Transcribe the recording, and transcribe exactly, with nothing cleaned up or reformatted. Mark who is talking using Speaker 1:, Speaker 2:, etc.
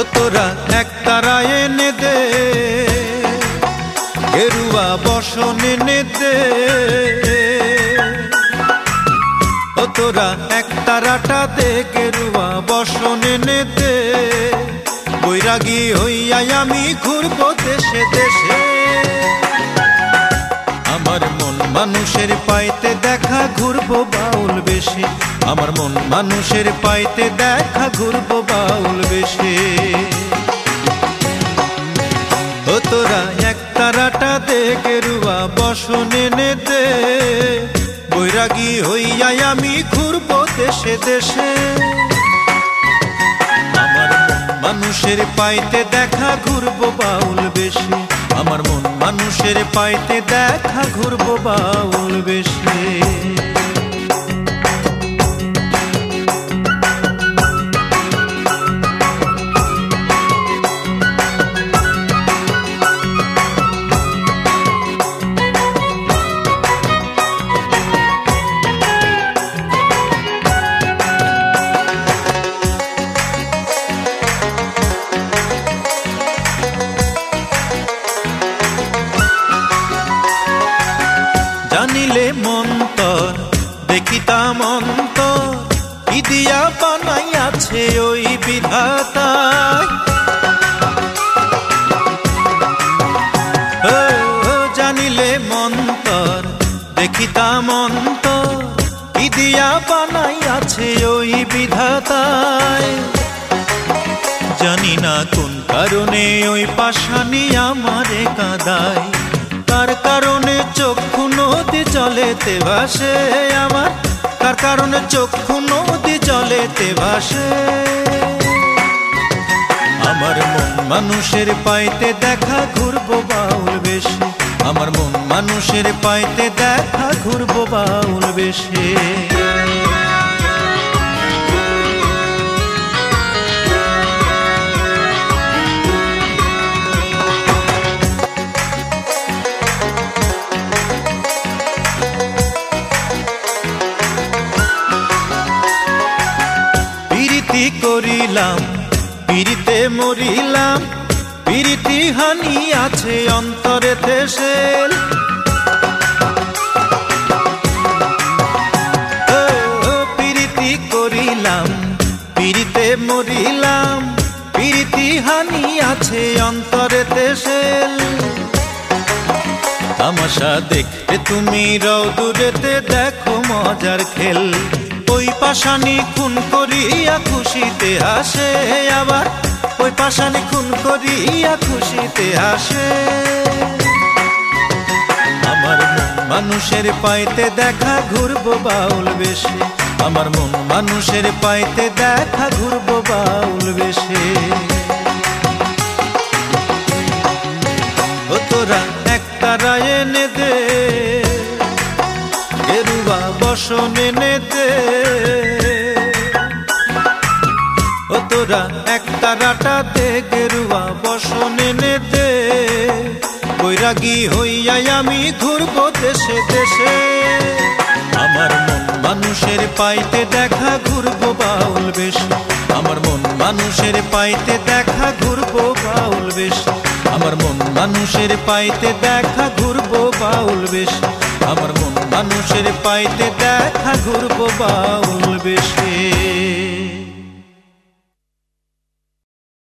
Speaker 1: তোরা এক তারা এনে দে, গেরুয়া বসন এনে দে। ও তোরা এক তারাটা দে, গেরুয়া বসন এনে দে। বৈরাগী হইয়াই আমি ঘুরবো দেশে দেশে। আমার মন মানুষের পাইতে দেখা, ঘুরবো বাউল বেশে। আমার মন মানুষের পাইতে দেখা, ঘুরবো বাউল বেশে। ও তোরা এক তারাটা দে, গেরুয়া বসন এনে দে। বৈরাগী হইয়াই আমি ঘুরবো দেশে দেশে। আমার মন মানুষের পাইতে দেখা, ঘুরবো বাউল বেশে। আমার মন মানুষের পাইতে দেখা, ঘুরবো বাউল বেশে। জানিলে মন্তর দেখিতাম অন্তর, কি দিয়া বানাইয়াছে ওই বিধাতা। ও জানিলে মন্তর দেখিতাম অন্তর, কি দিয়া বানাইয়াছে ওই বিধাতায়। জানি না কোন কারণে ওই পাশানি আমারে কাঁদায়। তার কারণে চক্ষু নদী জলেতে ভাসে আমার, তার কারণে চক্ষু নদী জলেতে ভাসে। আমার মন মানুষের পাইতে দেখা, ঘুরবো বাউল বেশে। আমার মন মানুষের পাইতে দেখা, ঘুরবো বাউল বেশে। প্রীতি করিলাম প্রীতিতে মরিলাম, প্রীতি হানি আছে অন্তরে দেশের। প্রীতি করিলাম প্রীতিতে মরিলাম, প্রীতি হানি আছে অন্তরে দেশের। তামাশা দেখতে তুমি রৌদুরেতে দেখো মজার খেল। ওই পাশানি খুন করিয়া খুশিতে হাসে আবার, ওই পাশানি খুন করিয়া খুশিতে হাসে। আমার মন মানুষের পাইতে দেখা, ঘুরবো বাউল বেশে। আমার মন মানুষের পাইতে দেখা, ঘুরবো বাউল বেশে। ও তোরা এক তারা এনে দে, গেরুয়া বসন এনে দে। ও তোরা এক তারাটা দে, গেরুয়া বসন এনে দে। বৈরাগী হইয়াই আমি ঘুরবো দেশে দেশে। আমার মন মানুষের পাইতে দেখা, ঘুরবো বাউল বেশে। আমার মন মানুষের পাইতে দেখা, ঘুরবো বাউল বেশে। আমার মন মানুষের পাইতে দেখা, ঘুরবো বাউল বেশে। আমার মন মানুষের পাইতে দেখা, ঘুরবো বাউল বেশে।